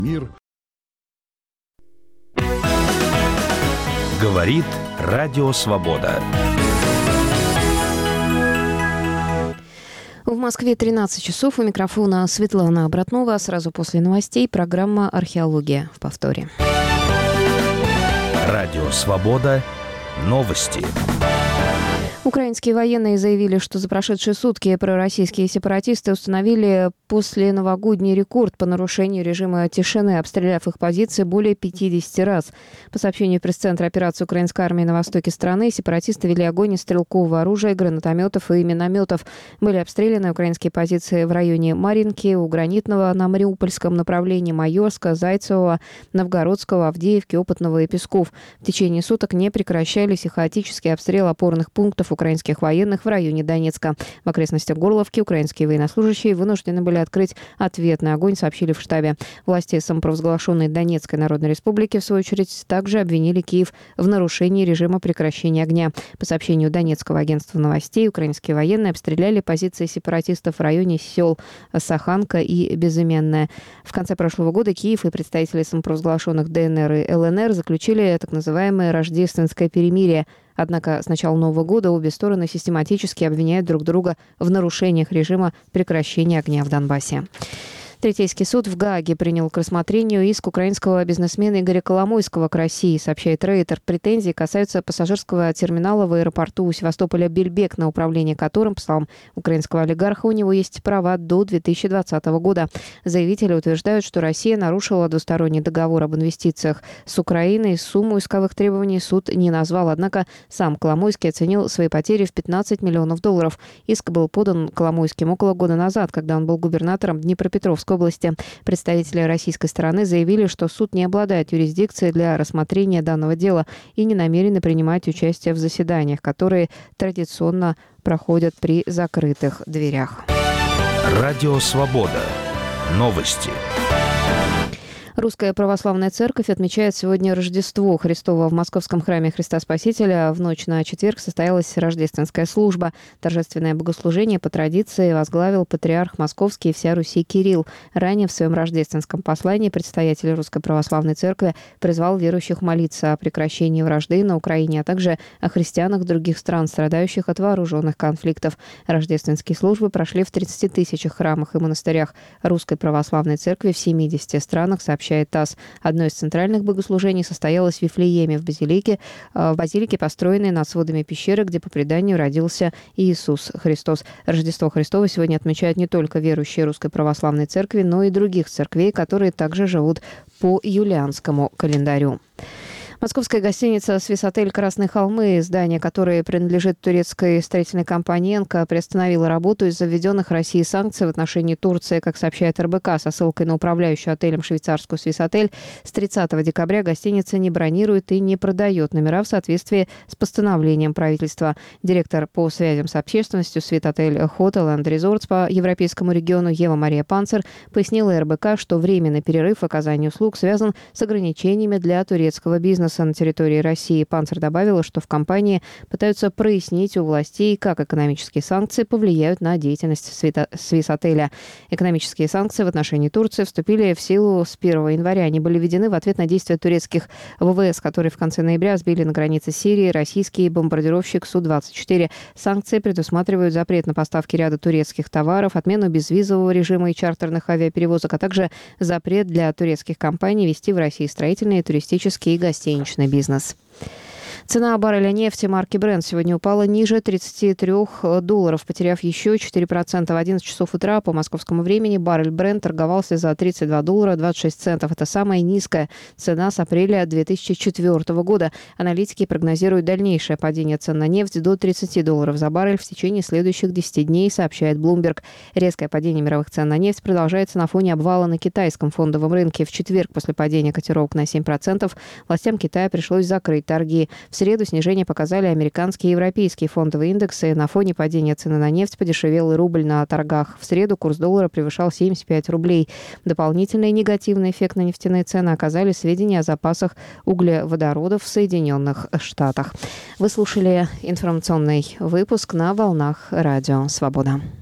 Мир. Говорит Радио Свобода. В Москве 13 часов. У микрофона Светлана Братнова. Сразу после новостей программа «Археология» в повторе. Радио Свобода. Новости. Украинские военные заявили, что за прошедшие сутки пророссийские сепаратисты установили посленовогодний рекорд по нарушению режима тишины, обстреляв их позиции более 50 раз. По сообщению пресс-центра операции украинской армии на востоке страны, сепаратисты вели огонь из стрелкового оружия, гранатометов и минометов. Были обстреляны украинские позиции в районе Маринки, у Гранитного, на Мариупольском направлении, Майорска, Зайцевого, Новгородского, Авдеевки, Опытного и Песков. В течение суток не прекращались и хаотический обстрел опорных пунктов украинских военных в районе Донецка. В окрестностях Горловки украинские военнослужащие вынуждены были открыть ответный огонь, сообщили в штабе. Власти самопровозглашенной Донецкой Народной Республики, в свою очередь, также обвинили Киев в нарушении режима прекращения огня. По сообщению Донецкого агентства новостей, украинские военные обстреляли позиции сепаратистов в районе сел Саханка и Безыменная. В конце прошлого года Киев и представители самопровозглашенных ДНР и ЛНР заключили так называемое рождественское перемирие. Однако с начала Нового года обе стороны систематически обвиняют друг друга в нарушениях режима прекращения огня в Донбассе. Третейский суд в Гааге принял к рассмотрению иск украинского бизнесмена Игоря Коломойского к России, сообщает Рейтер. Претензии касаются пассажирского терминала в аэропорту у Севастополя Бельбек, на управление которым, по словам украинского олигарха, у него есть права до 2020 года. Заявители утверждают, что Россия нарушила двусторонний договор об инвестициях с Украиной. Сумму исковых требований суд не назвал, однако сам Коломойский оценил свои потери в $15 миллионов. Иск был подан Коломойским около года назад, когда он был губернатором Днепропетровской области. Представители российской стороны заявили, что суд не обладает юрисдикцией для рассмотрения данного дела и не намерены принимать участие в заседаниях, которые традиционно проходят при закрытых дверях. Радио Свобода. Новости. Русская православная церковь отмечает сегодня Рождество Христово. В Московском храме Христа Спасителя в ночь на четверг состоялась рождественская служба. Торжественное богослужение по традиции возглавил патриарх Московский и вся Руси Кирилл. Ранее в своем рождественском послании предстоятель Русской православной церкви призвал верующих молиться о прекращении вражды на Украине, а также о христианах других стран, страдающих от вооруженных конфликтов. Рождественские службы прошли в 30 тысячах храмах и монастырях Русской православной церкви в 70 странах, сообщает ТАСС. Одно из центральных богослужений состоялось в Вифлееме, в базилике, построенной над сводами пещеры, где по преданию родился Иисус Христос. Рождество Христово сегодня отмечают не только верующие Русской православной церкви, но и других церквей, которые также живут по юлианскому календарю. Московская гостиница «Свисотель Красные холмы», здание, которое принадлежит турецкой строительной компании «Энка», приостановила работу из-за введенных Россией санкций в отношении Турции. Как сообщает РБК, со ссылкой на управляющую отелем швейцарскую «Свисотель», с 30 декабря гостиница не бронирует и не продает номера в соответствии с постановлением правительства. Директор по связям с общественностью «Свисотель Hotel and Resorts» по европейскому региону Ева-Мария Панцер пояснила РБК, что временный перерыв в оказании услуг связан с ограничениями для турецкого бизнеса на территории России. Панцер добавила, что в компании пытаются прояснить у властей, как экономические санкции повлияют на деятельность Свисотеля. Экономические санкции в отношении Турции вступили в силу с 1 января. Они были введены в ответ на действия турецких ВВС, которые в конце ноября сбили на границе Сирии российский бомбардировщик Су-24. Санкции предусматривают запрет на поставки ряда турецких товаров, отмену безвизового режима и чартерных авиаперевозок, а также запрет для турецких компаний вести в России строительные, туристические и гостиничные бизнес. Цена барреля нефти марки Brent сегодня упала ниже $33, потеряв еще 4%. В 11 часов утра по московскому времени баррель Brent торговался за $32.26. Это самая низкая цена с апреля 2004 года. Аналитики прогнозируют дальнейшее падение цен на нефть до $30 за баррель в течение следующих 10 дней, сообщает Bloomberg. Резкое падение мировых цен на нефть продолжается на фоне обвала на китайском фондовом рынке. В четверг после падения котировок на 7% властям Китая пришлось закрыть торги. В среду снижение показали американские и европейские фондовые индексы. На фоне падения цены на нефть подешевел и рубль на торгах. В среду курс доллара превышал 75 рублей. Дополнительный негативный эффект на нефтяные цены оказали сведения о запасах углеводородов в Соединенных Штатах. Вы слушали информационный выпуск на волнах Радио Свобода.